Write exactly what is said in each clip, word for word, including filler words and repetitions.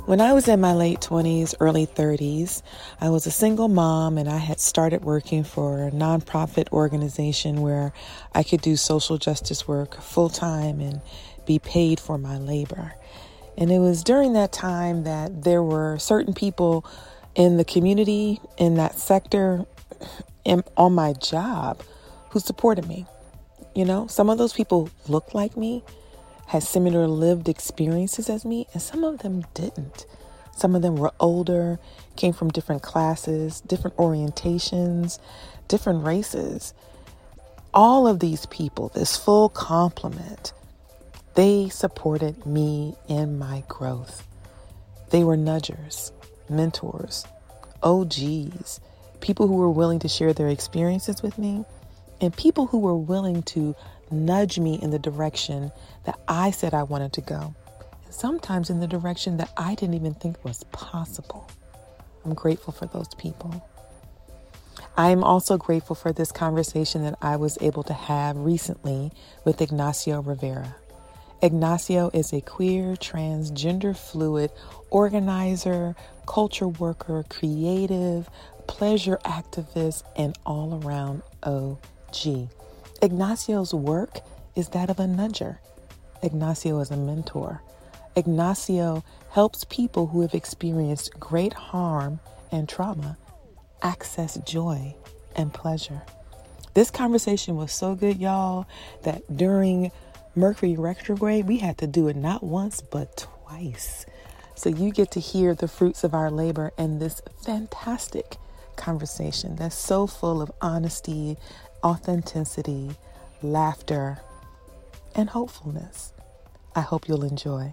When I was in my late twenties, early thirties, I was a single mom and I had started working for a nonprofit organization where I could do social justice work full time and be paid for my labor. And it was during that time that there were certain people in the community, in that sector, and on my job who supported me. You know, some of those people looked like me, had similar lived experiences as me, and some of them didn't. Some of them were older, came from different classes, different orientations, different races. All of these people, this full complement, they supported me in my growth. They were nudgers, mentors, O Gs, people who were willing to share their experiences with me, and people who were willing to nudge me in the direction that I said I wanted to go, and sometimes in the direction that I didn't even think was possible. I'm grateful for those people. I am also grateful for this conversation that I was able to have recently with Ignacio Rivera. Ignacio is a queer, transgender fluid organizer, culture worker, creative, pleasure activist, and all-around O G. Ignacio's work is that of a nudger. Ignacio is a mentor. Ignacio helps people who have experienced great harm and trauma access joy and pleasure. This conversation was so good, y'all, that during Mercury retrograde, we had to do it not once, but twice. So you get to hear the fruits of our labor in this fantastic conversation that's so full of honesty, authenticity, laughter, and hopefulness. I hope you'll enjoy.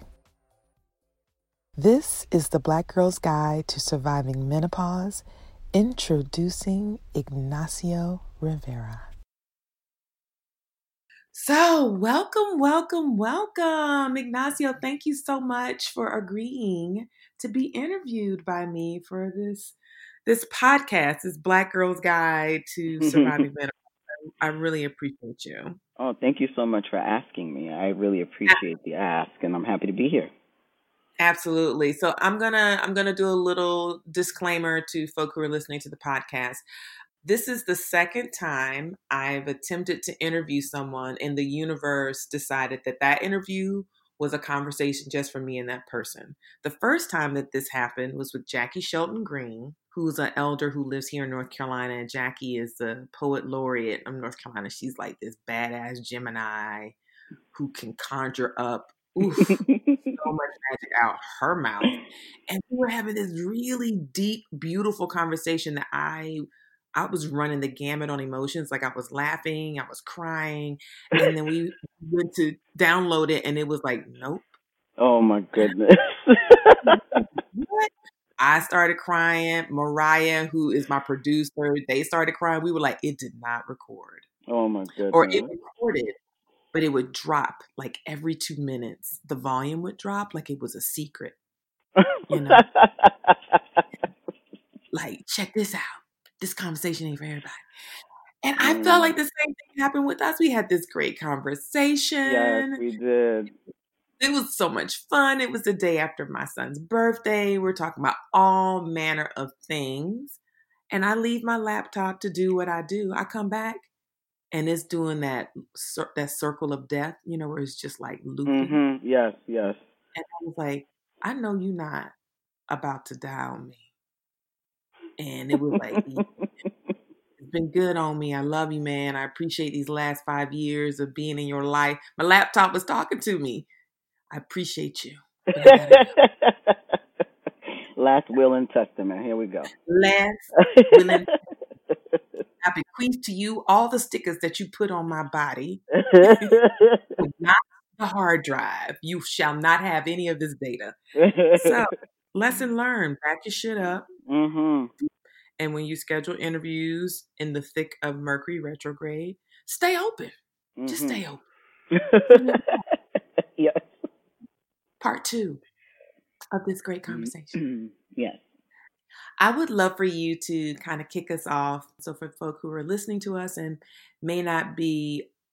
This is the Black Girl's Guide to Surviving Menopause, introducing Ignacio Rivera. So, welcome, welcome, welcome. Ignacio, thank you so much for agreeing to be interviewed by me for this this podcast, this Black Girl's Guide to Surviving Menopause. I really appreciate you. Oh, thank you so much for asking me. I really appreciate the ask, and I'm happy to be here. Absolutely. So I'm gonna I'm gonna do a little disclaimer to folk who are listening to the podcast. This is the second time I've attempted to interview someone, and the universe decided that that interview was a conversation just for me and that person. The first time that this happened was with Jackie Shelton Green, who's an elder who lives here in North Carolina. And Jackie is the poet laureate of North Carolina. She's like this badass Gemini who can conjure up oof, so much magic out her mouth. And we were having this really deep, beautiful conversation that I I was running the gamut on emotions. Like I was laughing, I was crying. And then we went to download it and it was like, nope. Oh my goodness. What? I started crying. Mariah, who is my producer, they started crying. We were like, it did not record. Oh my goodness. Or it recorded, but it would drop like every two minutes. The volume would drop like it was a secret. You know? Like, check this out. This conversation ain't for everybody. And I mm. felt like the same thing happened with us. We had this great conversation. Yes, we did. It was so much fun. It was the day after my son's birthday. We're talking about all manner of things. And I leave my laptop to do what I do. I come back and it's doing that that circle of death, you know, where it's just like looping. Mm-hmm. Yes, yes. And I was like, I know you're not about to die on me. And it was like, it's been good on me. I love you, man. I appreciate these last five years of being in your life. My laptop was talking to me. I appreciate you. Go. Last will and testament. Here we go. Last will and testament. I bequeath to you all the stickers that you put on my body. Not the hard drive. You shall not have any of this data. So, lesson learned. Back your shit up. Mm-hmm. And when you schedule interviews in the thick of Mercury retrograde, stay open. Mm-hmm. Just stay open. Yes. Part two of this great conversation. Yes. I would love for you to kind of kick us off. So for folk who are listening to us and may not be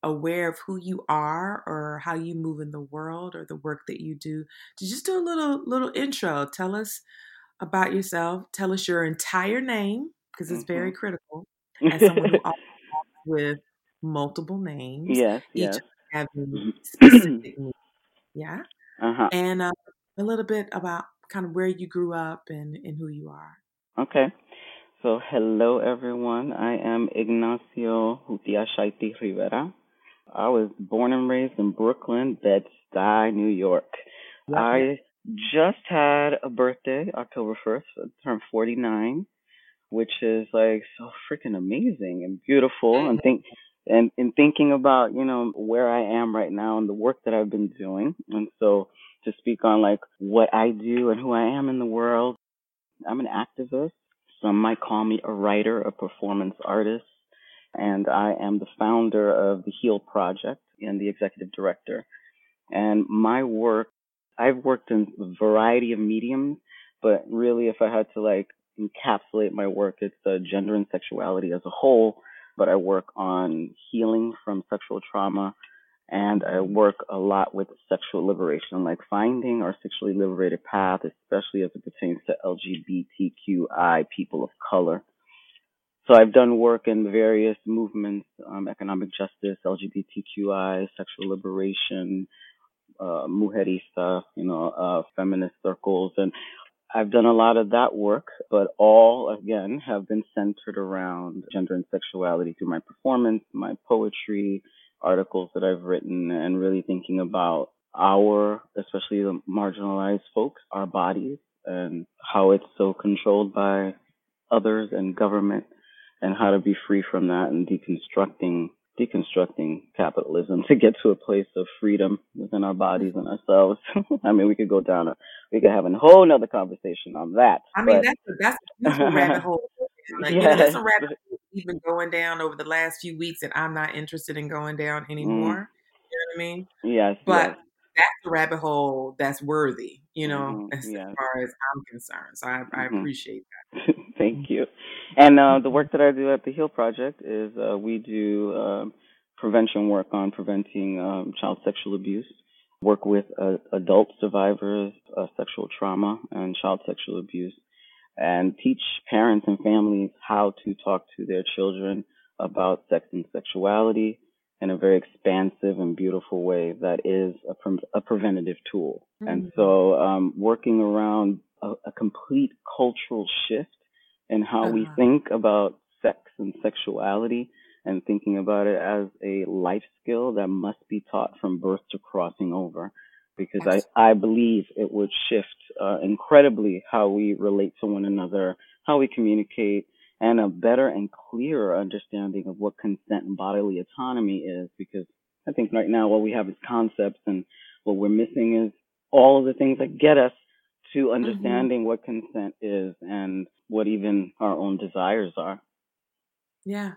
aware of who you are or how you move in the world or the work that you do, to just do a little little intro. Tell us about yourself. Tell us your entire name, because it's very Mhm. critical. As someone who operates with multiple names, Yes, each yes. having specific meaning. Yeah. Uh-huh. And uh, a little bit about kind of where you grew up and, and who you are. Okay. So, hello everyone. I am Ignacio Hutiashaiti Rivera. I was born and raised in Brooklyn, Bed-Stuy, New York. Yep, yep. I just had a birthday, October first. I turned forty-nine, which is like so freaking amazing and beautiful. And think and in thinking about, you know, where I am right now and the work that I've been doing. And so to speak on like what I do and who I am in the world, I'm an activist. Some might call me a writer, a performance artist, and I am the founder of the Heal Project and the executive director. And my work, I've worked in a variety of mediums, but really, if I had to like encapsulate my work, it's uh, gender and sexuality as a whole. But I work on healing from sexual trauma, and I work a lot with sexual liberation, like finding our sexually liberated path, especially as it pertains to L G B T Q I people of color. So I've done work in various movements, um, economic justice, L G B T Q I, sexual liberation, uh, mujerista, you know, uh, feminist circles. And I've done a lot of that work, but all, again, have been centered around gender and sexuality through my performance, my poetry, articles that I've written, and really thinking about our, especially the marginalized folks, our bodies, and how it's so controlled by others and government, and how to be free from that and deconstructing deconstructing capitalism to get to a place of freedom within our bodies and ourselves. I mean, we could go down a, we could have a whole nother conversation on that. I mean, But that's a, that's a beautiful rabbit hole. Like, you know, there's yes, a rabbit hole we've been going down over the last few weeks that I'm not interested in going down mm, anymore. You know what I mean? yes, But yes, that's a rabbit hole that's worthy, you know, hmm as, as yes. far as I'm concerned. So I, I hmm appreciate Thank that. you. And uh, the Mhm. work that I do at the Heal Project is uh, we do um prevention work on preventing um, child sexual abuse, work with uh, adult survivors of sexual trauma and child sexual abuse, and teach parents and families how to talk to their children about sex and sexuality in a very expansive and beautiful way that is a, pre- a preventative tool. And Mhm. so, um, working around a, a complete cultural shift in how we Uh-huh. think about sex and sexuality, and thinking about it as a life skill that must be taught from birth to crossing over, because I, Absolutely. I believe it would shift uh, incredibly how we relate to one another, how we communicate, and a better and clearer understanding of what consent and bodily autonomy is. Because I think right now what we have is concepts, and what we're missing is all of the things that get us to Hmm. understanding what consent is and what even our own desires are. Yeah.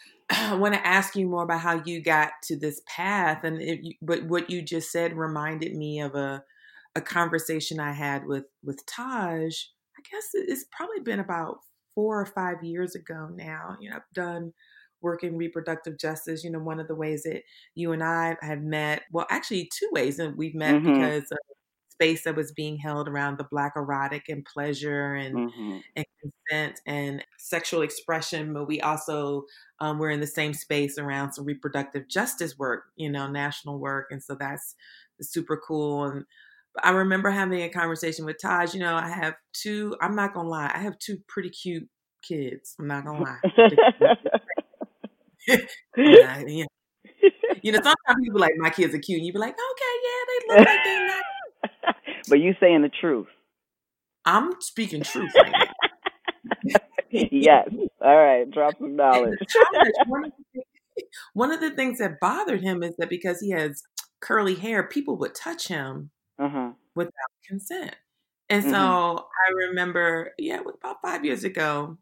I want to ask you more about how you got to this path, and if you, but what you just said reminded me of a a conversation I had with with Taj. I guess it's probably been about four or five years ago now. You know, I've done work in reproductive justice. You know, one of the ways that you and I have met, well, actually two ways that we've met Mhm. because of space that was being held around the Black erotic and pleasure and Mhm. and consent and sexual expression, but we also um, we're in the same space around some reproductive justice work, you know, national work, and so that's super cool. And I remember having a conversation with Taj. You know, I have two. I'm not gonna lie, I have two pretty cute kids. I'm not gonna lie. They're cute. I'm not. You know, you know, sometimes people like my kids are cute, and you be like, okay, yeah, they look like they not. But you saying the truth. I'm speaking truth right now. Yes. All right. Drop some And knowledge. Taj, one of the things, one of the things that bothered him is that because he has curly hair, people would touch him Uh huh. without consent. And so Mhm. I remember, yeah, about five years ago,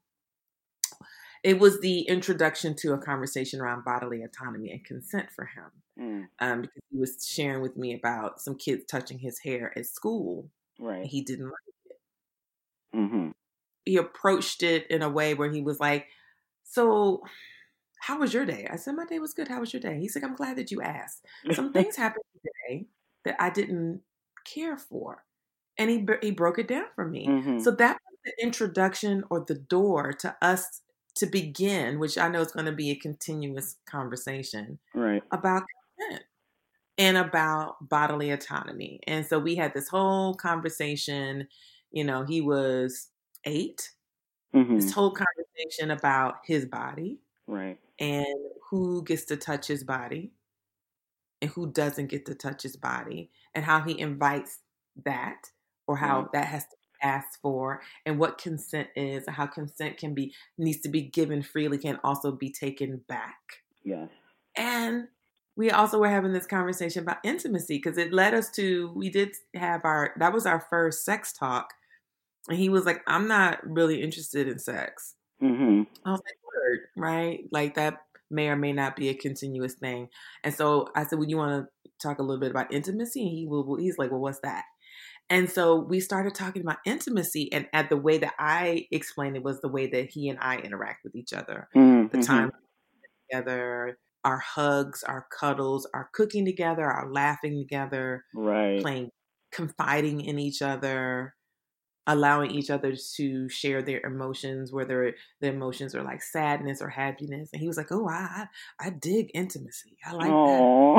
it was the introduction to a conversation around bodily autonomy and consent for him. Mm. Um, because he was sharing with me about some kids touching his hair at school. Right. And he didn't like it. Mhm. He approached it in a way where he was like, so how was your day? I said, my day was good. How was your day? He's like, I'm glad that you asked. Some things happened today that I didn't care for. And he, he broke it down for me. Mm-hmm. So that was the introduction or the door to us to begin, which I know is going to be a continuous conversation right. about consent and about bodily autonomy. And so we had this whole conversation. You know, he was eight. Mm-hmm. This whole conversation about his body. Right. And who gets to touch his body and who doesn't get to touch his body, and how he invites that, or how right. that has to be asked for, and what consent is, and how consent can be needs to be given freely, can also be taken back. Yes. And we also were having this conversation about intimacy, because it led us to, we did have our, that was our first sex talk. And he was like, I'm not really interested in sex. Mm-hmm. I was like, word, right? Like that may or may not be a continuous thing. And so I said, well, you want to talk a little bit about intimacy? And he will, he's like, well, what's that? And so we started talking about intimacy, and at the way that I explained it was the way that he and I interact with each other. Mm-hmm. The time together, our hugs, our cuddles, our cooking together, our laughing together, right. playing, confiding in each other, allowing each other to share their emotions, whether the emotions are like sadness or happiness. And he was like, oh, I I dig intimacy. I like Aww.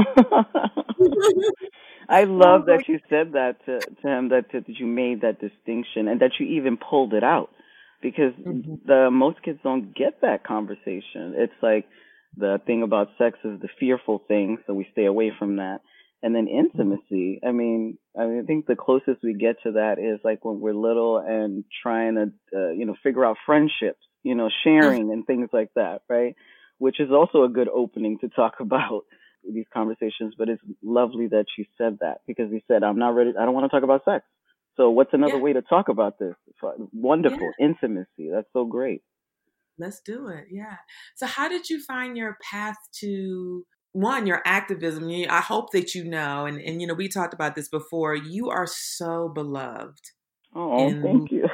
that. I love that you said that to, to him, that, that you made that distinction, and that you even pulled it out, because mm-hmm. the most kids don't get that conversation. It's like the thing about sex is the fearful thing, so we stay away from that. And then intimacy, I mean, I mean, I think the closest we get to that is like when we're little and trying to, uh, you know, figure out friendships, you know, sharing and things like that, right? Which is also a good opening to talk about these conversations. But it's lovely that you said that, because you said, I'm not ready, I don't want to talk about sex. So what's another yeah. way to talk about this? Wonderful. Yeah. Intimacy. That's so great. Let's do it. Yeah. So how did you find your path to, one, your activism? I hope that you know, and, and you know, we talked about this before, you are so beloved. Oh, in, thank you.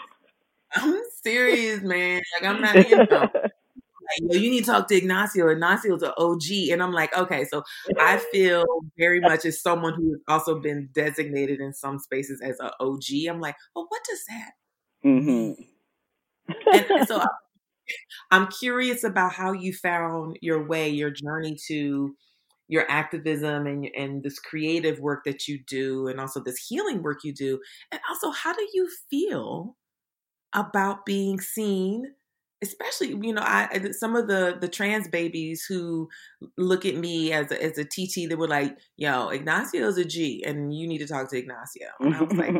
I'm serious, man. Like, I'm not, you know, like, you need to talk to Ignacio. Ignacio's an O G. And I'm like, okay, so I feel very much as someone who has also been designated in some spaces as an O G. I'm like, well, what does that mm-hmm. mean? and, and so I, I'm curious about how you found your way, your journey to your activism and, and this creative work that you do, and also this healing work you do. And also, how do you feel about being seen? Especially, you know, I some of the the trans babies who look at me as a, as a T T, they were like, yo, Ignacio's a G, and you need to talk to Ignacio. And I was like,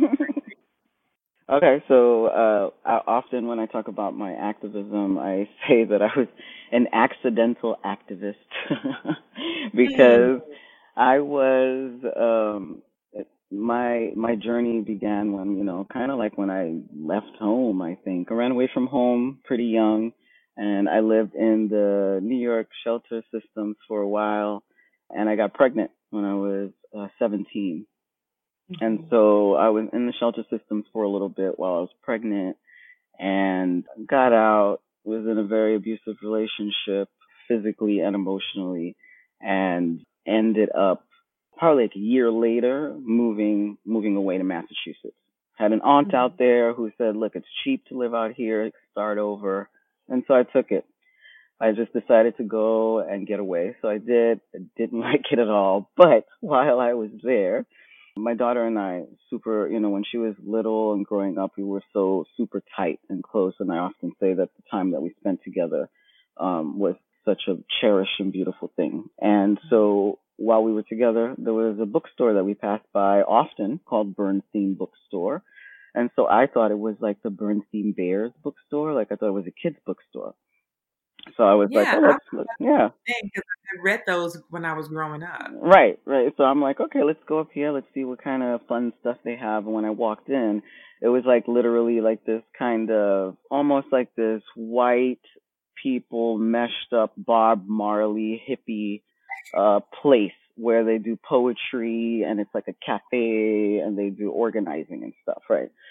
okay, so uh, I, often when I talk about my activism, I say that I was an accidental activist because I was um, my my journey began when, you know, kind of like when I left home. I think I ran away from home pretty young, and I lived in the New York shelter systems for a while, and I got pregnant when I was uh, seventeen. And so I was in the shelter systems for a little bit while I was pregnant, and got out, was in a very abusive relationship physically and emotionally, and ended up probably like a year later moving moving away to Massachusetts. Had an aunt mm-hmm. out there who said, look, it's cheap to live out here, start over. And so I took it. I just decided to go and get away. So I did. I didn't like it at all. But while I was there, my daughter and I, super, you know, when she was little and growing up, we were so super tight and close. And I often say that the time that we spent together um, was such a cherished and beautiful thing. And so while we were together, there was a bookstore that we passed by often called Bernstein Bookstore. And so I thought it was like the Bernstein Bears bookstore. Like I thought it was a kid's bookstore. So I was yeah, like, oh, let's, let's yeah. Because I read those when I was growing up. Right, right. So I'm like, okay, let's go up here. Let's see what kind of fun stuff they have. And when I walked in, it was like literally like this kind of, almost like this white people meshed up Bob Marley hippie uh, place where they do poetry, and it's like a cafe, and they do organizing and stuff, right?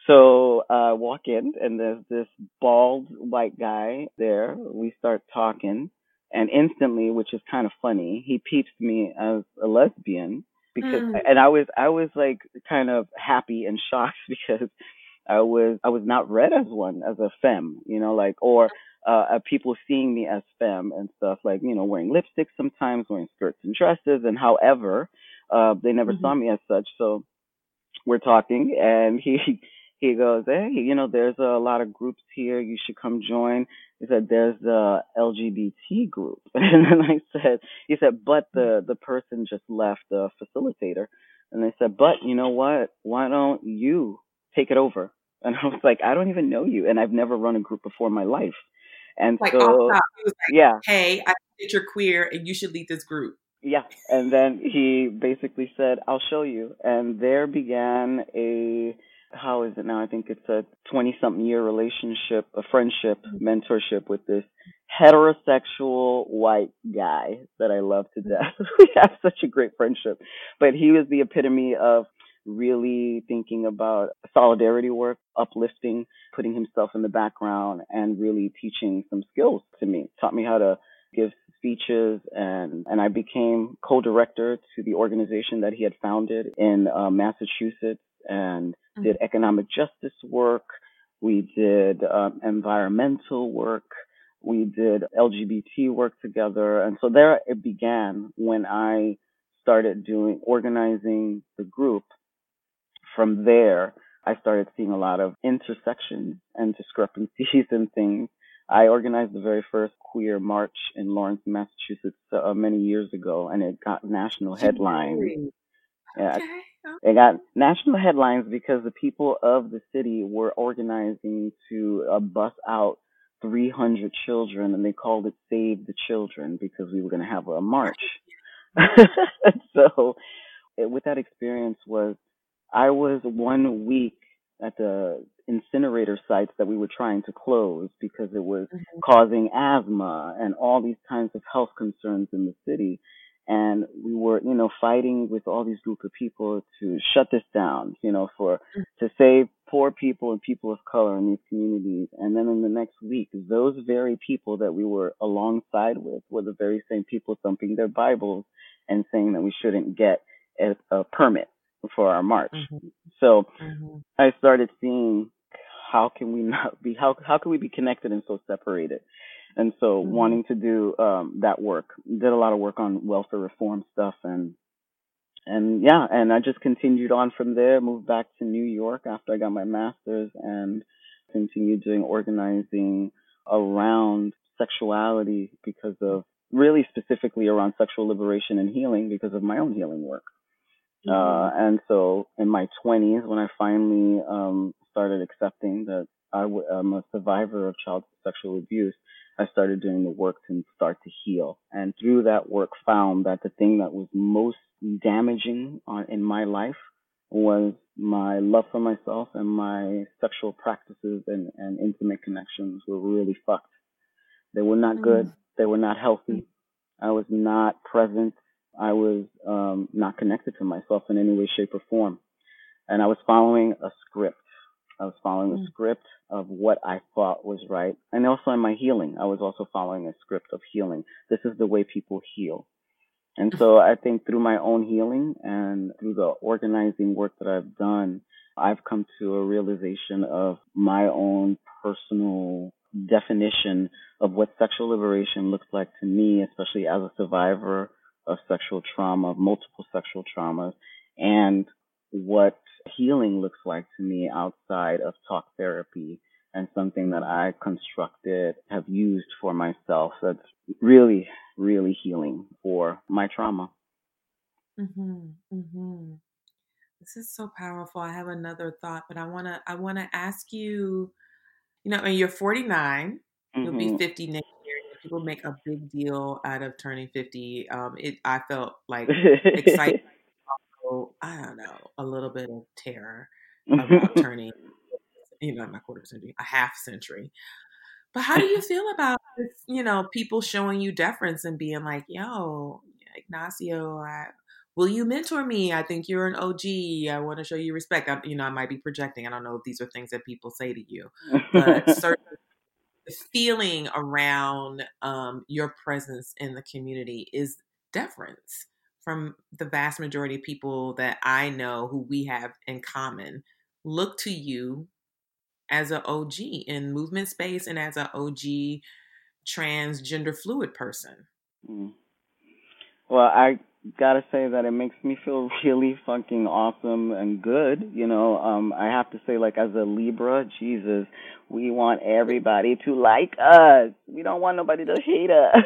So I uh, walk in, and there's this bald white guy there. We start talking, and instantly, which is kind of funny, he peeps me as a lesbian because, Mm. and I was I was like kind of happy and shocked because I was I was not read as one, as a femme, you know, like, or uh, uh, people seeing me as femme and stuff, like, you know, wearing lipstick sometimes, wearing skirts and dresses, and however, uh, they never Mm-hmm. saw me as such. So we're talking, and he he goes, hey, you know, there's a lot of groups here. You should come join. He said, there's the L G B T group, and then I said, he said, but the the person just left, the facilitator, and I said, but you know what? Why don't you take it over? And I was like, I don't even know you, and I've never run a group before in my life, and Like off so top, he was like, yeah, "Hey, I think that you're queer, and you should lead this group." yeah. And then he basically said, I'll show you. And there began a, how is it now? I think it's a twenty something year relationship, a friendship, mentorship with this heterosexual white guy that I love to death. We have such a great friendship. But he was the epitome of really thinking about solidarity work, uplifting, putting himself in the background, and really teaching some skills to me. Taught me how to give speeches, and and I became co-director to the organization that he had founded in uh, Massachusetts, and Mm-hmm. did economic justice work. We did um, environmental work. We did L G B T work together, and so there it began when I started doing organizing the group. From there, I started seeing a lot of intersections and discrepancies and things. I organized the very first queer march in Lawrence, Massachusetts, uh, many years ago, and it got national headlines. Yeah, Okay. it got national headlines because the people of the city were organizing to uh, bus out three hundred children, and they called it Save the Children because we were going to have a march. So, it, with that experience was I was one week at the incinerator sites that we were trying to close because it was Mm-hmm. causing asthma and all these kinds of health concerns in the city. And we were, you know, fighting with all these group of people to shut this down, you know, for to save poor people and people of color in these communities. And then in the next week, those very people that we were alongside with were the very same people thumping their Bibles and saying that we shouldn't get a, a permit for our march. Mm-hmm. So Mm-hmm. I started seeing how can we not be how how can we be connected and so separated, and so Mm-hmm. wanting to do um, that work. Did a lot of work on welfare reform stuff, and and yeah, and I just continued on from there. Moved back to New York after I got my master's, and continued doing organizing around sexuality because of really specifically around sexual liberation and healing because of my own healing work. Mm-hmm. Uh, and so in my twenties, when I finally um, started accepting that I w- I'm a survivor of child sexual abuse, I started doing the work to start to heal. And through that work, found that the thing that was most damaging on, in my life was my love for myself, and my sexual practices and, and intimate connections were really fucked. They were not good. They were not healthy. I was not present. I was um, not connected to myself in any way, shape, or form. And I was following a script. I was following a script of what I thought was right. And also in my healing, I was also following a script of healing. This is the way people heal. And so I think through my own healing and through the organizing work that I've done, I've come to a realization of my own personal definition of what sexual liberation looks like to me, especially as a survivor of sexual trauma, of multiple sexual traumas, and what healing looks like to me outside of talk therapy, and something that I constructed, have used for myself that's really, really healing for my trauma. Mm-hmm. Mm-hmm. This is so powerful. I have another thought, but I wanna I wanna ask you. You know, and you're forty-nine. You'll be Hmm. fifty next year. People make a big deal out of turning fifty. Um, it I felt like excited. I don't know, a little bit of terror about turning, you know, not quarter century, a half century. But how do you feel about this, you know, people showing you deference and being like, yo, Ignacio, I, will you mentor me? I think you're an O G. I want to show you respect. I, you know, I might be projecting. I don't know if these are things that people say to you, but certain feeling around um, your presence in the community is deference from the vast majority of people that I know who we have in common. Look to you as an O G in movement space and as an O G transgender fluid person. Mm. Well, I gotta say that it makes me feel really fucking awesome and good. You know, um, I have to say, like, as a Libra, Jesus, we want everybody to like us. We don't want nobody to hate us.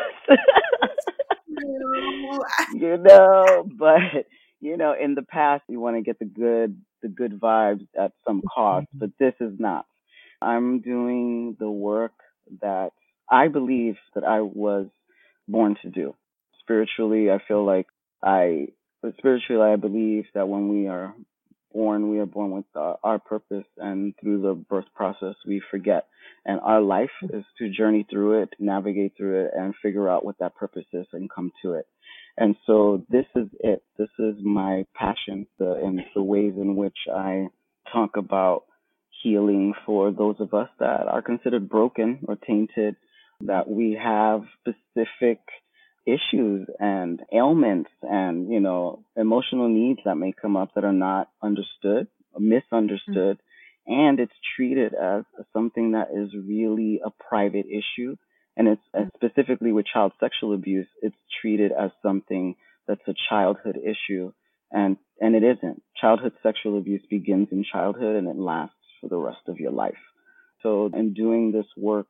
You know, but you know, in the past, you want to get the good, the good vibes at some cost, but this is not. I'm doing the work that I believe that I was born to do. Spiritually, I feel like I, but spiritually, I believe that when we are born, we are born with our, our purpose, and through the birth process, we forget. And our life is to journey through it, navigate through it, and figure out what that purpose is and come to it. And so this is it. This is my passion, the, and the ways in which I talk about healing for those of us that are considered broken or tainted, that we have specific issues and ailments and, you know, emotional needs that may come up that are not understood, misunderstood, mm-hmm. and it's treated as something that is really a private issue. And it's mm-hmm. specifically with child sexual abuse, it's treated as something that's a childhood issue. And, and it isn't. Childhood sexual abuse begins in childhood and it lasts for the rest of your life. So in doing this work,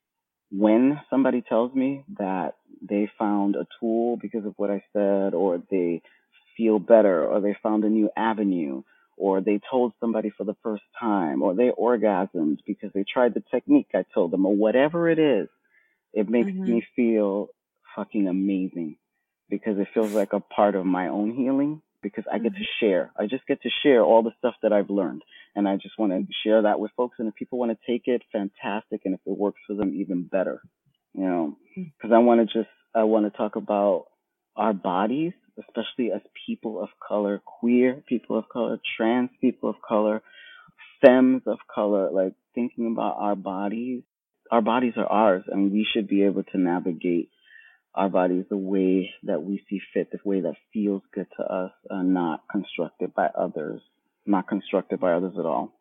when somebody tells me that they found a tool because of what I said, or they feel better, or they found a new avenue, or they told somebody for the first time, or they orgasmed because they tried the technique I told them, or whatever it is, it makes mm-hmm. me feel fucking amazing, because it feels like a part of my own healing, because I get mm-hmm. to share. I just get to share all the stuff that I've learned. And I just want to share that with folks. And if people want to take it, fantastic. And if it works for them, even better. You know, because I want to just, I want to talk about our bodies, especially as people of color, queer people of color, trans people of color, femmes of color, like thinking about our bodies. Our bodies are ours, and we should be able to navigate our bodies the way that we see fit, the way that feels good to us, and not constructed by others, not constructed by others at all.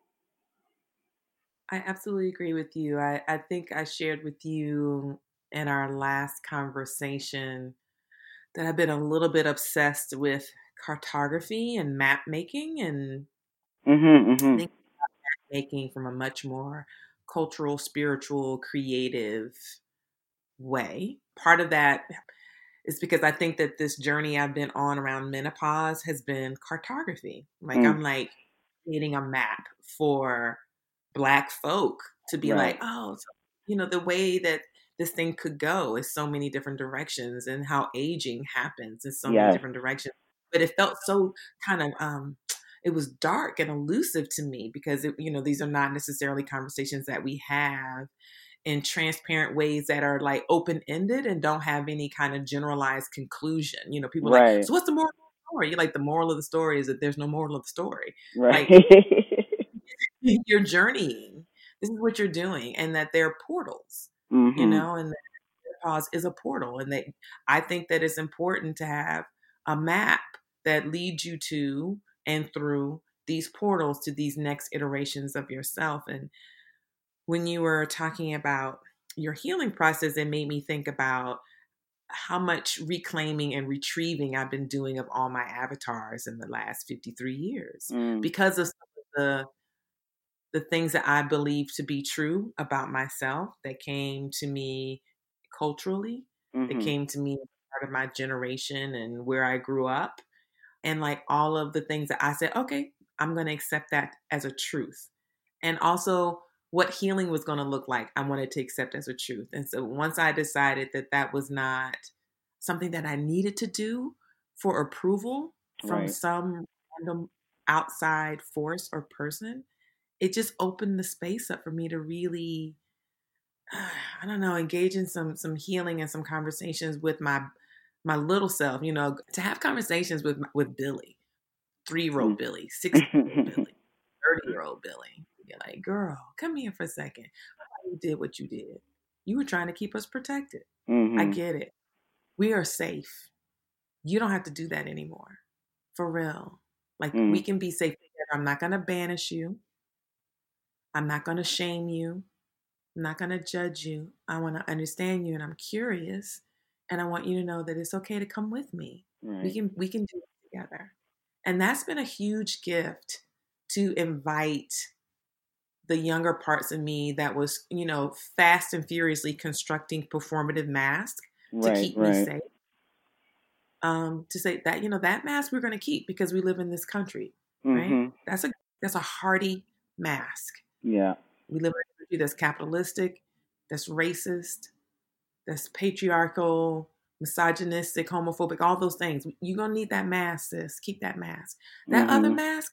I absolutely agree with you. I, I think I shared with you in our last conversation that I've been a little bit obsessed with cartography and map making, and mm-hmm, mm-hmm. think about map making from a much more cultural, spiritual, creative way. Part of that is because I think that this journey I've been on around menopause has been cartography. Like mm. I'm like creating a map for Black folk to be right. like, oh, so, you know, the way that this thing could go is so many different directions, and how aging happens in so yes. many different directions. But it felt so kind of, um, it was dark and elusive to me, because, it, you know, these are not necessarily conversations that we have in transparent ways that are like open-ended and don't have any kind of generalized conclusion. You know, people are right. like, so what's the moral of the story? You're like, the moral of the story is that there's no moral of the story. Right. Like, you're journeying. This is what you're doing. And that they're portals, mm-hmm. you know, and that pause is a portal. And that I think that it's important to have a map that leads you to and through these portals to these next iterations of yourself. And when you were talking about your healing process, it made me think about how much reclaiming and retrieving I've been doing of all my avatars in the last fifty-three years mm. because of some of the the things that I believe to be true about myself that came to me culturally, mm-hmm. that came to me as part of my generation and where I grew up. And like all of the things that I said, okay, I'm going to accept that as a truth. And also what healing was going to look like, I wanted to accept as a truth. And so once I decided that that was not something that I needed to do for approval from right. some random outside force or person, it just opened the space up for me to really, I don't know, engage in some some healing and some conversations with my my little self, you know, to have conversations with with Billy, three-year-old Billy, six-year-old Billy, thirty-year-old Billy. You're like, girl, come here for a second. You did what you did. You were trying to keep us protected. Mm-hmm. I get it. We are safe. You don't have to do that anymore. For real. Like, mm. we can be safe together. I'm not going to banish you. I'm not going to shame you. I'm not going to judge you. I want to understand you, and I'm curious. And I want you to know that it's okay to come with me. Right. We can we can do it together. And that's been a huge gift, to invite the younger parts of me that was, you know, fast and furiously constructing performative masks to right, keep right. me safe. Um, to say that, you know, that mask we're going to keep because we live in this country, right? Mm-hmm. That's a that's a hardy mask. Yeah. We live in a country that's capitalistic, that's racist, that's patriarchal, misogynistic, homophobic, all those things. You're going to need that mask, sis. Keep that mask. That mm-hmm. other mask,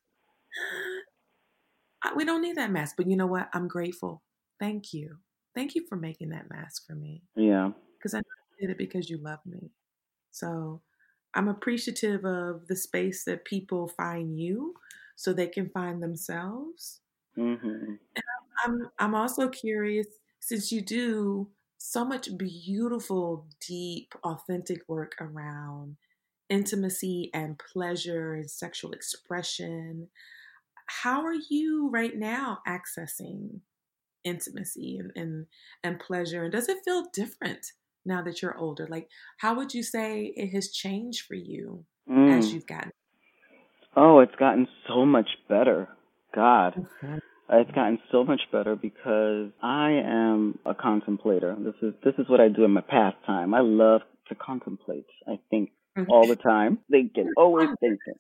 we don't need that mask. But you know what? I'm grateful. Thank you. Thank you for making that mask for me. Yeah. Because I did it because you love me. So I'm appreciative of the space that people find you so they can find themselves. Mm-hmm. And I'm, I'm also curious, since you do so much beautiful, deep, authentic work around intimacy and pleasure and sexual expression, how are you right now accessing intimacy and, and, and pleasure? And does it feel different now that you're older? Like, how would you say it has changed for you mm. as you've gotten? Oh, it's gotten so much better. God. Mm-hmm. It's gotten so much better because I am a contemplator. This is this is what I do in my pastime. I love to contemplate. I think Mm-hmm. all the time, thinking, always thinking.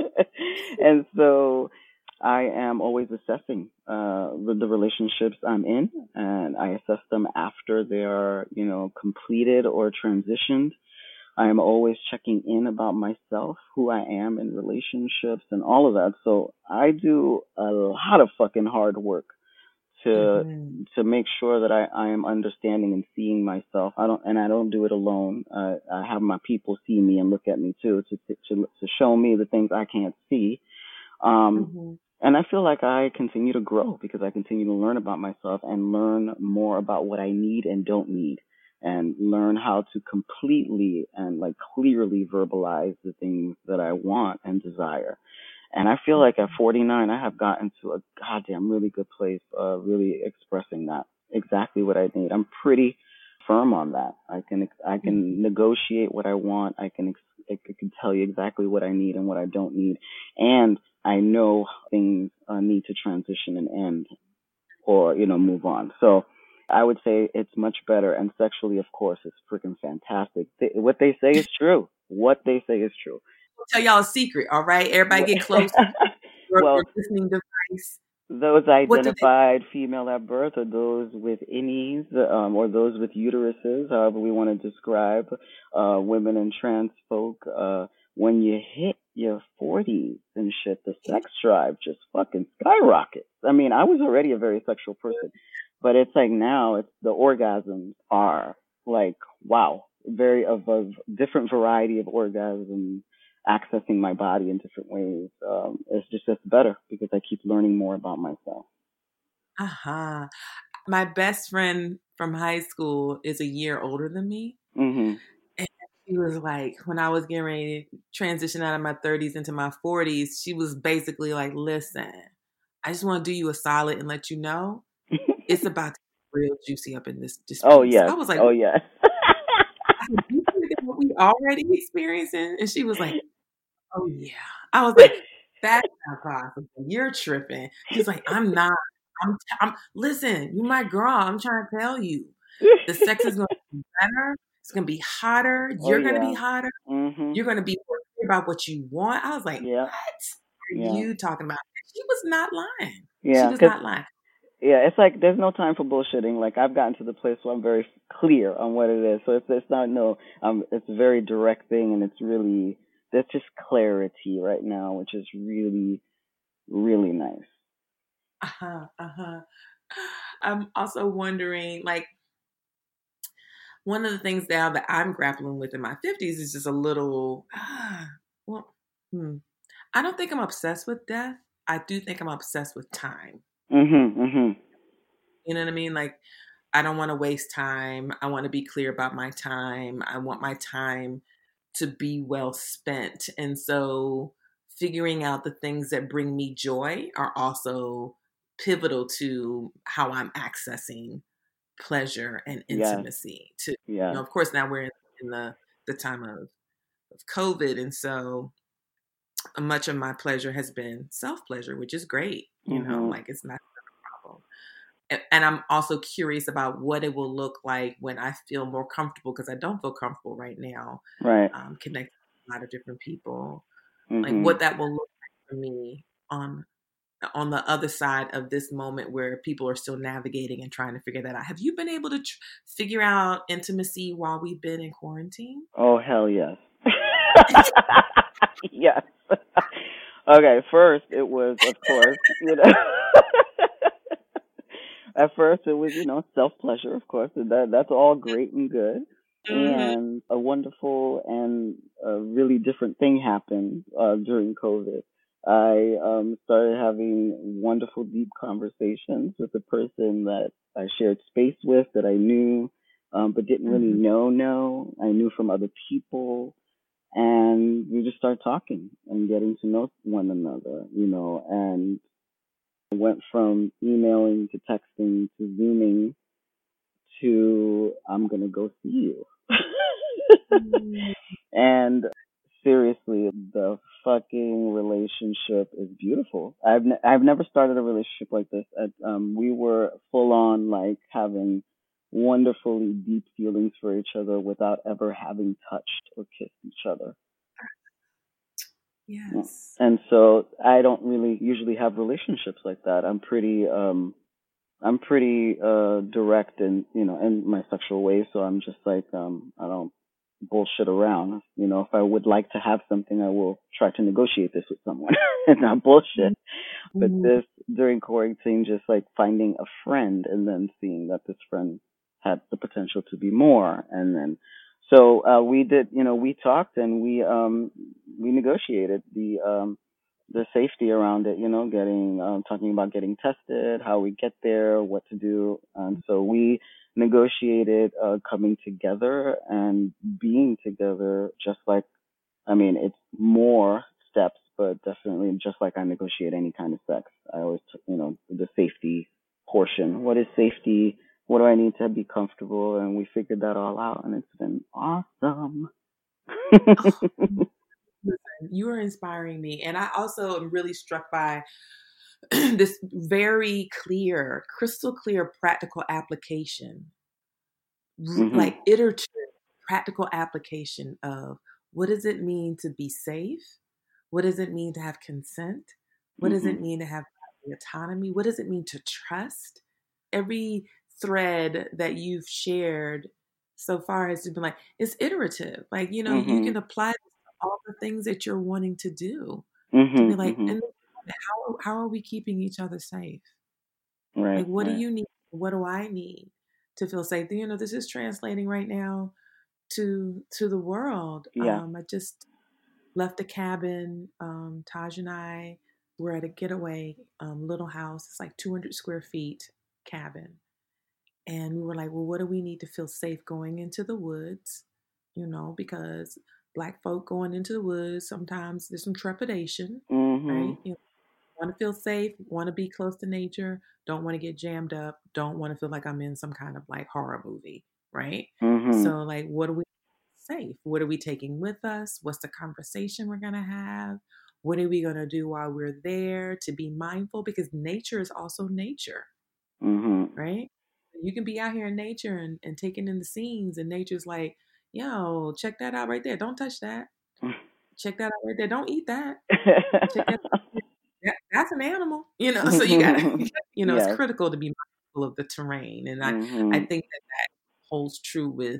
And so I am always assessing uh, the, the relationships I'm in, and I assess them after they are, you know, completed or transitioned. I am always checking in about myself, who I am in relationships, and all of that. So I do a lot of fucking hard work to mm-hmm. to make sure that I, I am understanding and seeing myself. I don't, and I don't do it alone. Uh, I have my people see me and look at me too, to to to show me the things I can't see. Um, mm-hmm. And I feel like I continue to grow because I continue to learn about myself and learn more about what I need and don't need, and learn how to completely and like clearly verbalize the things that I want and desire. And I feel like at forty-nine, I have gotten to a goddamn really good place, uh, really expressing that exactly what I need. I'm pretty firm on that. I can I can mm-hmm. negotiate what I want. I can I can tell you exactly what I need and what I don't need, and I know things uh, need to transition and end, or you know, move on. So I would say it's much better, and sexually, of course, it's freaking fantastic. They, what they say is true. What they say is true. I'll tell y'all a secret, all right? Everybody get close to your, well, your listening device. Those identified female at birth, or those with innies, um, or those with uteruses, however we want to describe uh, women and trans folk, uh, when you hit your forties and shit, the sex drive just fucking skyrockets. I mean, I was already a very sexual person, but it's like now it's the orgasms are like, wow, very of a different variety of orgasms, accessing my body in different ways. Um, it's just it's better because I keep learning more about myself. Uh-huh. My best friend from high school is a year older than me. Mm-hmm. And she was like, when I was getting ready to transition out of my thirties into my forties, she was basically like, listen, I just want to do you a solid and let you know it's about to get real juicy up in this, this Oh, piece. yes. I was like, oh, yes. I said, you think that's what we already experiencing? And she was like, oh, yeah. I was like, that's not possible. You're tripping. She's like, I'm not. I'm, I'm, listen, you my girl. I'm trying to tell you. The sex is going to be better. It's going to be hotter. You're oh, going to yeah. be hotter. Mm-hmm. You're going to be more clear about what you want. I was like, yeah. what are yeah. you talking about? She was not lying. Yeah, she was not lying. Yeah, it's like there's no time for bullshitting. Like I've gotten to the place where I'm very clear on what it is. So it's it's not no, um, it's a very direct thing, and it's really there's just clarity right now, which is really, really nice. Uh huh. Uh huh. I'm also wondering, like, one of the things now that I'm grappling with in my fifties is just a little, ah, well, hmm. I don't think I'm obsessed with death. I do think I'm obsessed with time. Mm-hmm, mm-hmm. You know what I mean? Like, I don't want to waste time. I want to be clear about my time. I want my time to be well spent. And so figuring out the things that bring me joy are also pivotal to how I'm accessing pleasure and Yes. intimacy. To Yeah. you know, of course, now we're in, in the the time of, of COVID, and so much of my pleasure has been self pleasure, which is great. You know, Mm-hmm. like it's not a problem. And, and I'm also curious about what it will look like when I feel more comfortable, because I don't feel comfortable right now. Right. Um, connecting with a lot of different people, like Mm-hmm. what that will look like for me on on the other side of this moment where people are still navigating and trying to figure that out. Have you been able to tr- figure out intimacy while we've been in quarantine? Oh, hell yes. Yes. Okay, first it was, of course, you know, at first it was, you know, self-pleasure, of course, and that, that's all great and good. Mm-hmm. And a wonderful and a really different thing happened uh, during COVID. I um, started having wonderful, deep conversations with a person that I shared space with, that I knew, um, but didn't really Mm-hmm. know. Know I knew from other people, and we just started talking and getting to know one another, you know. And I went from emailing to texting to zooming to I'm gonna go see you. And seriously, the fucking relationship is beautiful. I've ne- I've never started a relationship like this. At, um, we were full on like having wonderfully deep feelings for each other without ever having touched or kissed each other. Yes. And so I don't really usually have relationships like that. I'm pretty um I'm pretty uh direct in, you know, in my sexual ways, so I'm just like um I don't bullshit around. You know, if I would like to have something, I will try to negotiate this with someone and not bullshit. But Mm-hmm. this during quarantine, just like finding a friend and then seeing that this friend had the potential to be more, and then so uh we did, you know, we talked and we um we negotiated the um the safety around it, you know, getting um talking about getting tested, how we get there, what to do. And so we negotiated uh coming together and being together, just like, I mean, it's more steps, but definitely just like I negotiate any kind of sex. I always, you know, the safety portion. What is safety? What do I need to be comfortable? And we figured that all out, and it's been awesome. Oh, listen, you are inspiring me. And I also am really struck by this very clear, crystal clear practical application, r- Mhm. like iterative practical application of what does it mean to be safe? What does it mean to have consent? What does Mhm. it mean to have autonomy? What does it mean to trust? Every thread that you've shared so far has been like, it's iterative. Like, you know, you Mhm. can apply this to all the things that you're wanting to do to be Mhm. like, Mhm. and how, how are we keeping each other safe? Like, Right. what do Right. you need? What do I need to feel safe? You know, this is translating right now to to the world. Yeah. Um, I just left a cabin. Um, Taj and I were at a getaway um, little house. It's like two hundred square feet cabin. And we were like, well, what do we need to feel safe going into the woods? You know, because Black folk going into the woods, sometimes there's some trepidation, Mhm. right? You know, want to feel safe, want to be close to nature, don't want to get jammed up, don't want to feel like I'm in some kind of like horror movie, right? Mhm. So, like, what are we safe? What are we taking with us? What's the conversation we're going to have? What are we going to do while we're there to be mindful? Because nature is also nature, Mhm. right? You can be out here in nature and, and taking in the scenes, and nature's like, yo, check that out right there. Don't touch that. Check that out right there. Don't eat that. Check that. That, that's an animal, you know. So you gotta, you know, it's Yes. critical to be mindful of the terrain, and I, I Mhm. think that that holds true with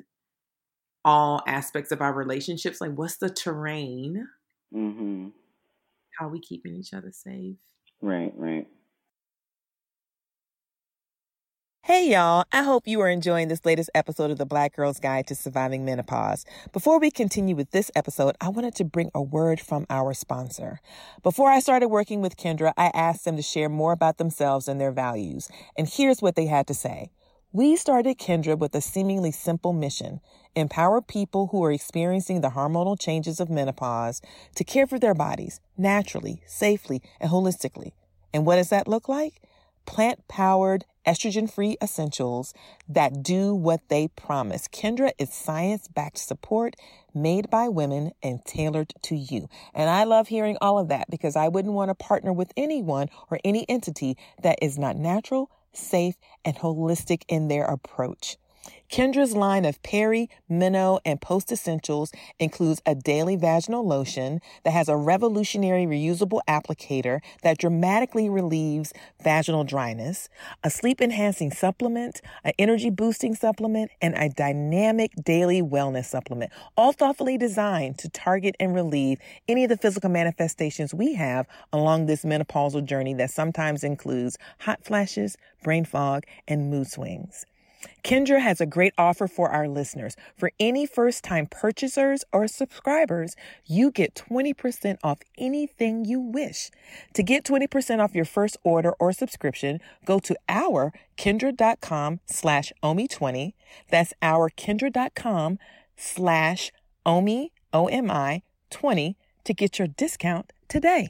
all aspects of our relationships. Like, what's the terrain? Mhm. How are we keeping each other safe? Right. Right. Hey y'all, I hope you are enjoying this latest episode of the Black Girl's Guide to Surviving Menopause. Before we continue with this episode, I wanted to bring a word from our sponsor. Before I started working with Kendra, I asked them to share more about themselves and their values. And here's what they had to say. We started Kendra with a seemingly simple mission: empower people who are experiencing the hormonal changes of menopause to care for their bodies naturally, safely, and holistically. And what does that look like? Plant-powered, estrogen-free essentials that do what they promise. Kendra is science-backed support made by women and tailored to you. And I love hearing all of that because I wouldn't want to partner with anyone or any entity that is not natural, safe, and holistic in their approach. Kendra's line of peri, meno, and post essentials includes a daily vaginal lotion that has a revolutionary reusable applicator that dramatically relieves vaginal dryness, a sleep-enhancing supplement, an energy-boosting supplement, and a dynamic daily wellness supplement, all thoughtfully designed to target and relieve any of the physical manifestations we have along this menopausal journey that sometimes includes hot flashes, brain fog, and mood swings. Kendra has a great offer for our listeners. For any first-time purchasers or subscribers, you get twenty percent off anything you wish. To get twenty percent off your first order or subscription, go to our kendra.com slash omi20. That's our kendra.com slash omi, O-M-I, 20 to get your discount today.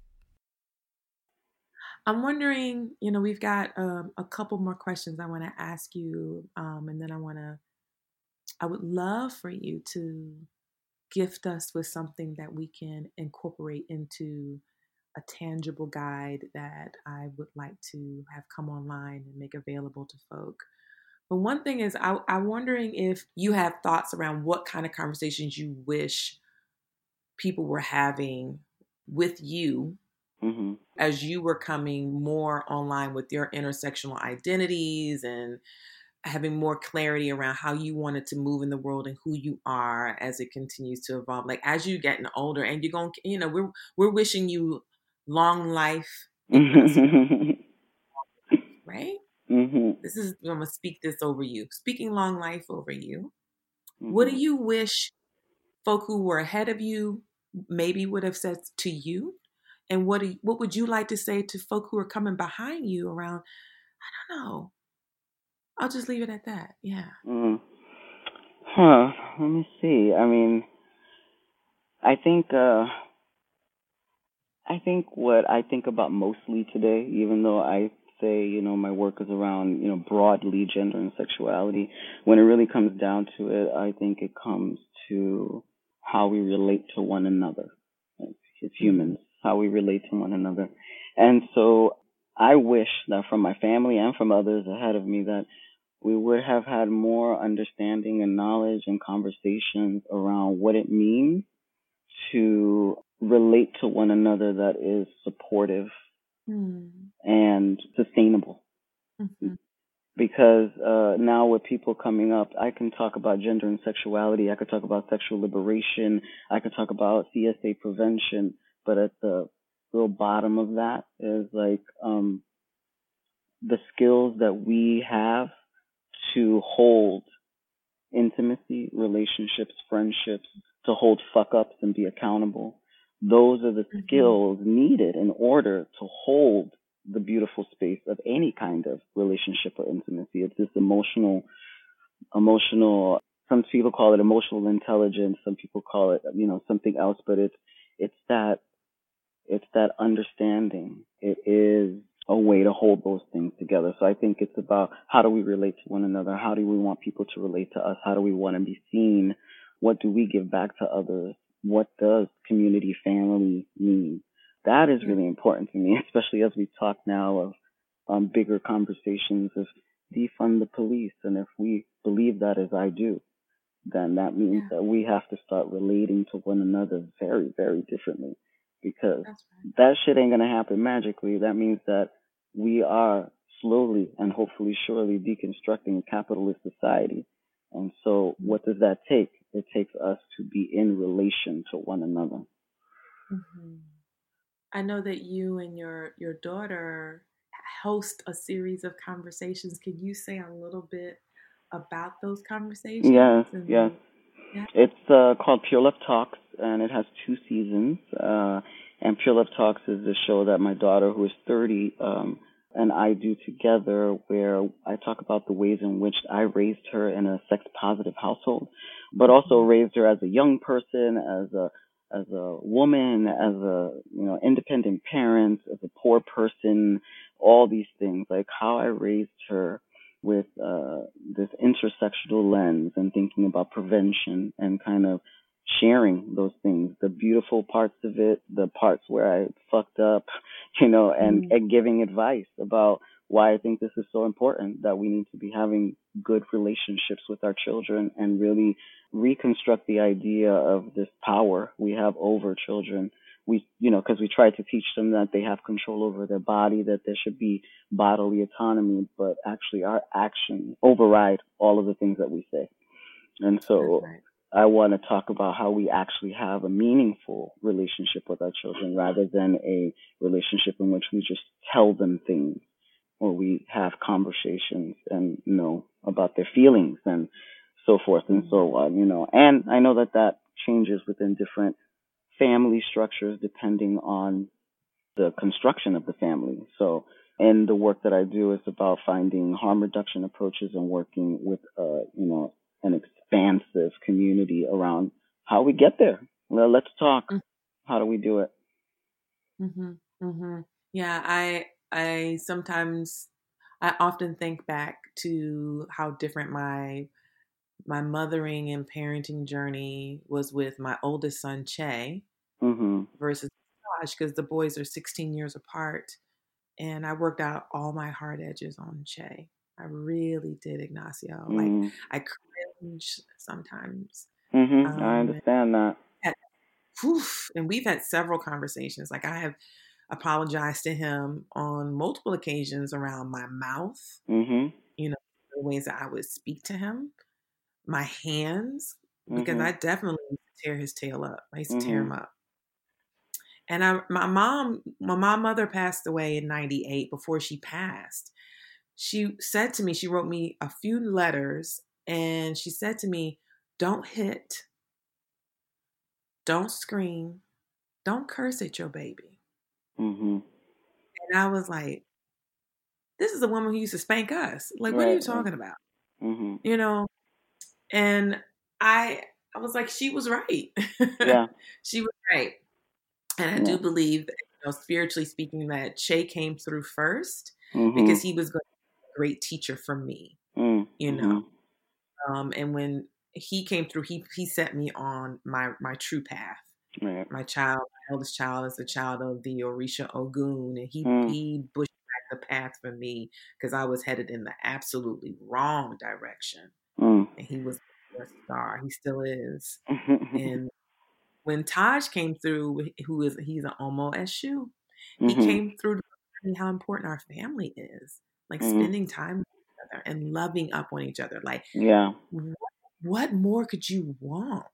I'm wondering, you know, we've got um, a couple more questions I want to ask you. Um, and then I want to, I would love for you to gift us with something that we can incorporate into a tangible guide that I would like to have come online and make available to folk. But one thing is, I, I'm wondering if you have thoughts around what kind of conversations you wish people were having with you mm-hmm. as you were coming more online with your intersectional identities and having more clarity around how you wanted to move in the world and who you are as it continues to evolve. Like as you're getting older and you're going, you know, we're we're wishing you long life, right? Mm-hmm. This is, I'm gonna speak this over you. Speaking long life over you. Mm-hmm. What do you wish folk who were ahead of you maybe would have said to you? And what do you, what would you like to say to folk who are coming behind you around? I don't know. I'll just leave it at that. Yeah. Mm. Huh. Let me see. I mean, I think, uh, I think what I think about mostly today, even though I say, you know, my work is around, you know, broadly gender and sexuality, when it really comes down to it, I think it comes to how we relate to one another as humans, mm-hmm. how we relate to one another. And so I wish that from my family and from others ahead of me that we would have had more understanding and knowledge and conversations around what it means to relate to one another that is supportive mm. and sustainable. Mm-hmm. Because uh, now with people coming up, I can talk about gender and sexuality. I could talk about sexual liberation. I could talk about C S A prevention. But at the real bottom of that is like um, the skills that we have to hold intimacy, relationships, friendships, to hold fuck ups and be accountable. Those are the mm-hmm. skills needed in order to hold the beautiful space of any kind of relationship or intimacy. It's this emotional, emotional, some people call it emotional intelligence. Some people call it, you know, something else, but it's, it's that, it's that understanding. It is a way to hold those things together. So I think it's about how do we relate to one another? How do we want people to relate to us? How do we want to be seen? What do we give back to others? What does community, family mean? That is really important to me, especially as we talk now of um, bigger conversations of defund the police. And if we believe that as I do, then that means yeah. that we have to start relating to one another very, very differently. Because right. that shit ain't going to happen magically. That means that we are slowly and hopefully surely deconstructing a capitalist society. And so what does that take? It takes us to be in relation to one another. Mm-hmm. I know that you and your, your daughter host a series of conversations. Can you say a little bit about those Yes, conversations? yes. And yeah. It's uh, called Pure Love Talks, and it has two seasons. Uh, and Pure Love Talks is the show that my daughter, who is thirty, um, and I do together, where I talk about the ways in which I raised her in a sex-positive household, but also Mhm. raised her as a young person, as a as a woman, as a you know independent parent, as a poor person, all these things, like how I raised her with uh, this intersectional lens and thinking about prevention and kind of sharing those things, the beautiful parts of it, the parts where I fucked up, you know, and, Mhm. and giving advice about why I think this is so important, that we need to be having good relationships with our children and really reconstruct the idea of this power we have over children. We, you know, because we try to teach them that they have control over their body, that there should be bodily autonomy, but actually our actions override all of the things that we say. And That's so right. I want to talk about how we actually have a meaningful relationship with our children rather than a relationship in which we just tell them things or we have conversations and you know about their feelings and so forth and Mhm. so on, you know. And I know that that changes within different family structures depending on the construction of the family. So, and the work that I do is about finding harm reduction approaches and working with, uh, you know, an expansive community around how we get there. Well, let's talk. How do we do it? Mhm. Mhm. Yeah, I I sometimes I often think back to how different my my mothering and parenting journey was with my oldest son Che Mhm. versus Josh, because the boys are sixteen years apart, and I worked out all my hard edges on Che. I really did, Ignacio. Like Mhm. I cringe sometimes. Mhm. I Um, understand that. and, whew, and we've had several conversations. Like I have apologized to him on multiple occasions around my mouth, Mhm. you know, the ways that I would speak to him, my hands, because I Mhm. definitely used to tear his tail up. I used to tear him Mhm. up. And I, my mom, when my mother passed away in ninety-eight, before she passed, she said to me, she wrote me a few letters and she said to me, don't hit, don't scream, don't curse at your baby. Mhm. And I was like, this is a woman who used to spank us. Like, what are you Right. Right. talking about? Mhm. You know? And I I was like, she was right. Yeah. She was right. And I Yeah. do believe that, you know, spiritually speaking, that Che came through first because Mhm. he was going to be a great teacher for me, Mhm. you know. Mhm. Um, and when he came through, he he set me on my my true path. Right. My child, my eldest child, is a child of the Orisha Ogun, and he Mm. he bushed back the path for me because I was headed in the absolutely wrong direction, Mm. and he was a star. He still is. Mhm. And when Taj came through, who is he's an Omo Eshu, he Mhm. came through to remind me how important our family is, like Mhm. spending time with each other and loving up on each other. Like, Yeah. what, what more could you want,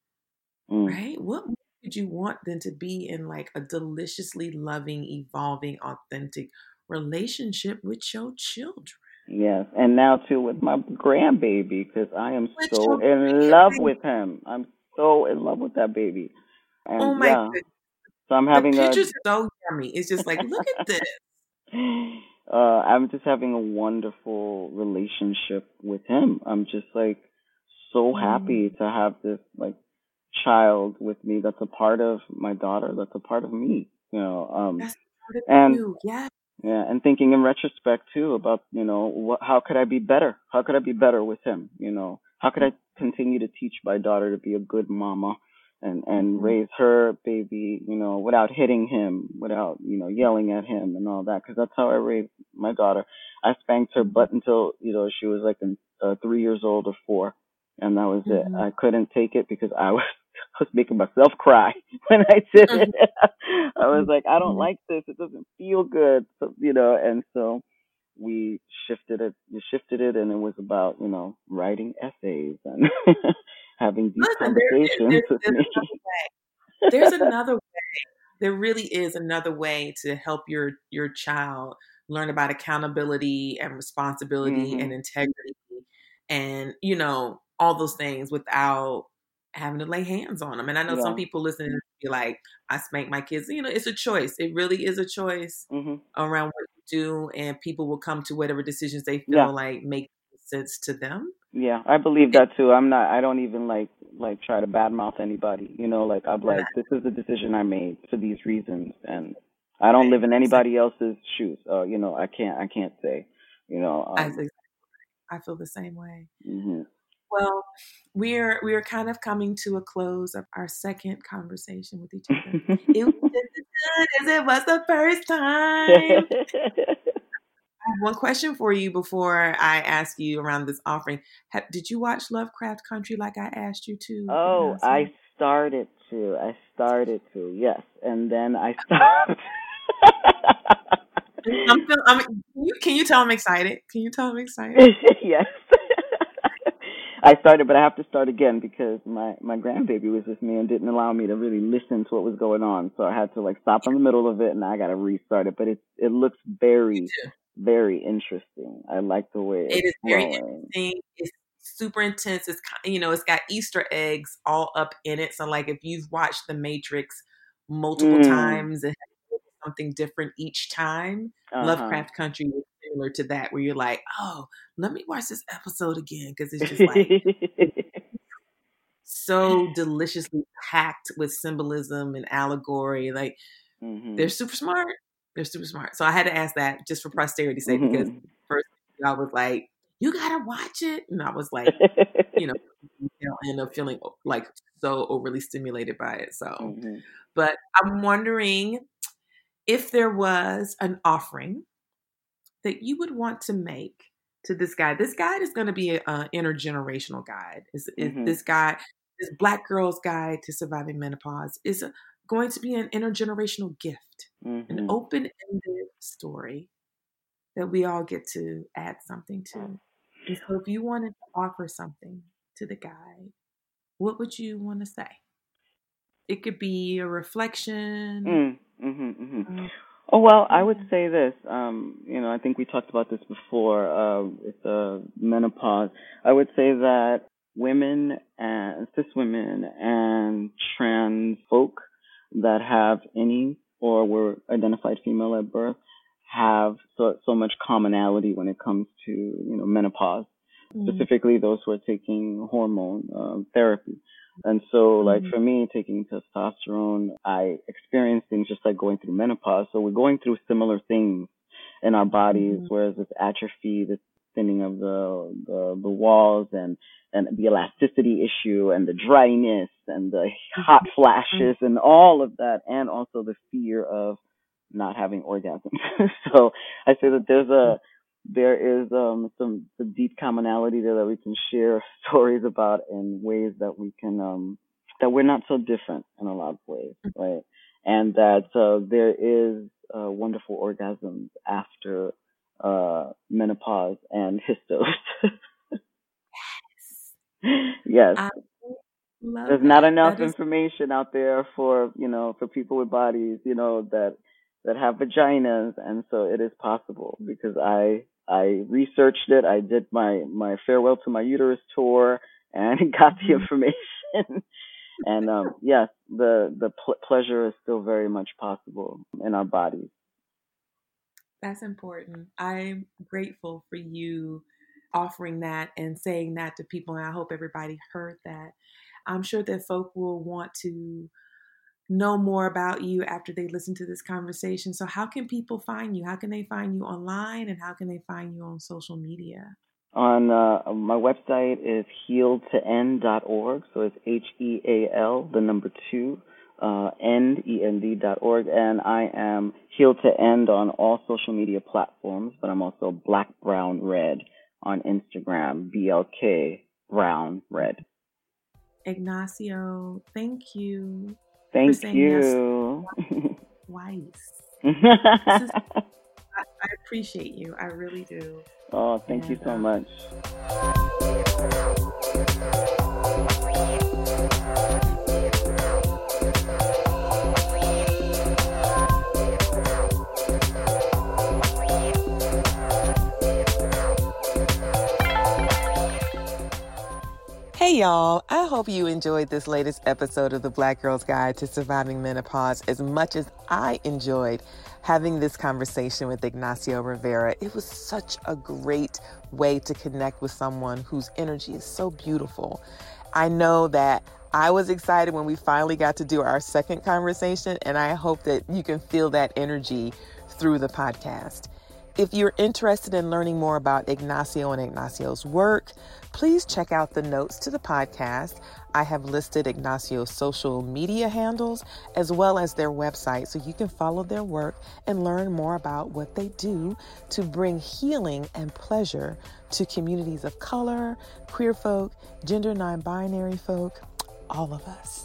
Mm. right? What more could you want than to be in like a deliciously loving, evolving, authentic relationship with your children? Yes, and now too with my grandbaby because I am With so your in love grandbaby. with him. I'm so in love with that baby, Oh and my yeah, goodness. so I'm The having a. pictures are so yummy. It's just like, look at this. uh, I'm just having a wonderful relationship with him. I'm just like so happy Mm, to have this like child with me that's a part of my daughter, that's a part of me. You know, um, that's part of and you. Yeah. yeah, and thinking in retrospect too about, you know, what, how could I be better? How could I be better with him? You know, how could I continue to teach my daughter to be a good mama and and Mhm. raise her baby, you know, without hitting him, without, you know, yelling at him and all that, because that's how I raised my daughter. I spanked her Mhm. butt until, you know, she was like in, uh, three years old or four, and that was it. Mhm. I couldn't take it because I was I was making myself cry when I did it. Mhm. I was like, I don't Mhm. like this. It doesn't feel good, so, you know. And so we shifted it. We shifted it, and it was about, you know, writing essays and having deep Listen, there is conversations there's, with there's me. another way. There's another way. There really is another way to help your your child learn about accountability and responsibility Mm-hmm. and integrity and, you know, all those things without having to lay hands on them. And I know Yeah. some people listening be like, I spank my kids. You know, it's a choice. It really is a choice Mm-hmm. around what you do, and people will come to whatever decisions they feel Yeah. like make sense to them. Yeah, I believe that too. I'm not. I don't even like like try to badmouth anybody. You know, like I'm like, this is the decision I made for these reasons, and I don't live in anybody else's shoes. Uh, you know, I can't. I can't say. You know. Um, I think I feel the same way. mm-hmm. Well, we're we're kind of coming to a close of our second conversation with each other. It was just as good as it was the first time. I have one question for you before I ask you around this offering. Have, did you watch Lovecraft Country like I asked you to? Oh, Ignacio? I started to. I started to. Yes, and then I stopped. I'm, feel, I'm can you, can you tell I'm excited? Can you tell I'm excited? Yes. I started, but I have to start again because my, my grandbaby was with me and didn't allow me to really listen to what was going on. So I had to like stop in the middle of it, and I got to restart it. But it it looks very, very interesting. I like the way it's It is very flowing. interesting. It's super intense. It's you know, it's got Easter eggs all up in it. So like if you've watched The Matrix multiple Mm. times and something different each time, Uh-huh. Lovecraft Country is similar to that, where you're like, oh, let me watch this episode again because it's just like so deliciously packed with symbolism and allegory. Like Mm-hmm. they're super smart. They're super smart. So I had to ask that just for posterity's sake, Mm-hmm. because first I was like, you gotta watch it. And I was like, you know, I end up feeling like so overly stimulated by it. So, Mm-hmm. but I'm wondering if there was an offering that you would want to make to this guide. This guide is going to be an intergenerational guide. Is, Mm-hmm. is this guide, this Black Girl's Guide to Surviving Menopause, is a, going to be an intergenerational gift, Mm-hmm. an open-ended story that we all get to add something to. And so if you wanted to offer something to the guide, what would you want to say? It could be a reflection. Mm, mm-hmm, mm-hmm. Um, Oh, well, I would say this. Um, you know, I think we talked about this before. Uh, it's uh, menopause. I would say that women and cis women and trans folk that have any or were identified female at birth have so so much commonality when it comes to, you know, menopause. Mm-hmm. Specifically, those who are taking hormone uh, therapy. And so, like, mm-hmm. for me, taking testosterone, I experience things just like going through menopause. So we're going through similar things in our bodies, mm-hmm. whereas this atrophy, this thinning of the, the the walls, and and the elasticity issue, and the dryness, and the hot flashes, mm-hmm. and all of that, and also the fear of not having orgasms. So I say that there's a there is um, some, some deep commonality there that we can share stories about in ways that we can, um, that we're not so different in a lot of ways, right? And that uh, there is uh, wonderful orgasms after uh, menopause and hystos. Yes. I love There's that. not enough That is- information out there for, you know, for people with bodies, you know, that that have vaginas, and so it is possible because I I researched it. I did my, my farewell to my uterus tour and got the information. And um, yes, the the pl- pleasure is still very much possible in our bodies. That's important. I'm grateful for you offering that and saying that to people, and I hope everybody heard that. I'm sure that folk will want to know more about you after they listen to this conversation. So how can people find you? How can they find you online, and how can they find you on social media? On uh, my website is heal to end dot org. So it's H E A L, the number two, uh, end, E N D dot org. And I am Heal to End on all social media platforms, but I'm also Black Brown Red on Instagram, B L K Brown Red. Ignacio, thank you. Thank you. Twice. Is, I, I appreciate you. I really do. Oh, thank and, you so much. Uh, Hey y'all, I hope you enjoyed this latest episode of the Black Girl's Guide to Surviving Menopause as much as I enjoyed having this conversation with Ignacio Rivera. It was such a great way to connect with someone whose energy is so beautiful. I know that I was excited when we finally got to do our second conversation, and I hope that you can feel that energy through the podcast. If you're interested in learning more about Ignacio and Ignacio's work, please check out the notes to the podcast. I have listed Ignacio's social media handles as well as their website, so you can follow their work and learn more about what they do to bring healing and pleasure to communities of color, queer folk, gender non-binary folk, all of us.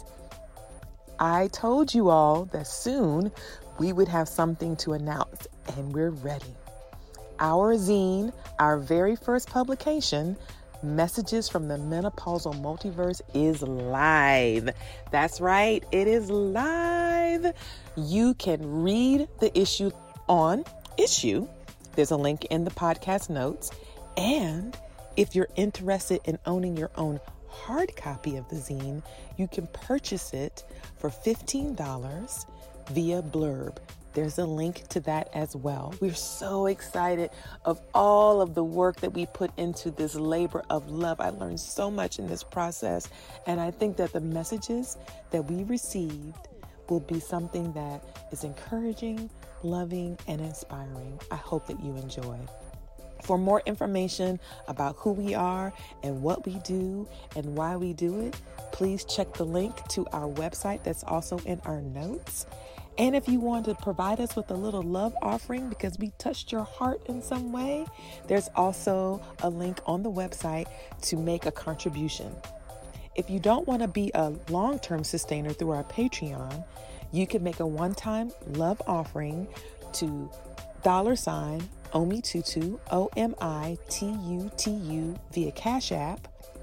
I told you all that soon we would have something to announce, and we're ready. Our zine, our very first publication, Messages from the Menopausal Multiverse, is live. That's right, it is live. You can read the issue on Issuu. There's a link in the podcast notes. And if you're interested in owning your own hard copy of the zine, you can purchase it for fifteen dollars via Blurb. There's a link to that as well. We're so excited of all of the work that we put into this labor of love. I learned so much in this process, and I think that the messages that we received will be something that is encouraging, loving, and inspiring. I hope that you enjoy. For more information about who we are and what we do and why we do it, please check the link to our website that's also in our notes. And if you want to provide us with a little love offering because we touched your heart in some way, there's also a link on the website to make a contribution. If you don't want to be a long-term sustainer through our Patreon, you can make a one-time love offering to dollar sign Omitutu, O M I T U T U, via Cash App,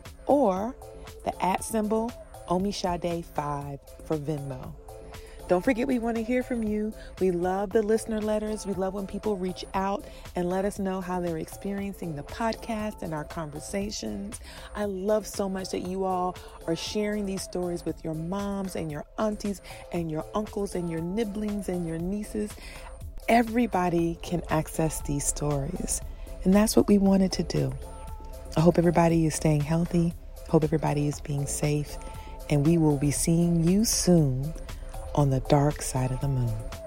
or the at symbol Omishade five for Venmo. Don't forget, we want to hear from you. We love the listener letters. We love when people reach out and let us know how they're experiencing the podcast and our conversations. I love so much that you all are sharing these stories with your moms and your aunties and your uncles and your nibblings and your nieces. Everybody can access these stories, and that's what we wanted to do. I hope everybody is staying healthy. Hope everybody is being safe, and we will be seeing you soon on the dark side of the moon.